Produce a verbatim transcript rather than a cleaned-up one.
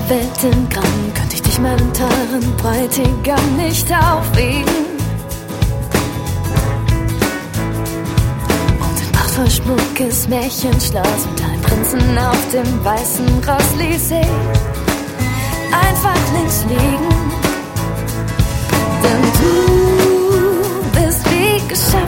Welt in Gramm könnte ich dich meinem teuren Bräutigam nicht aufwiegen. Und ein prachtvoll schmuckes Märchenschloss mit einem Prinzen auf dem weißen Ross ließ ich einfach links liegen. Denn du bist wie geschafft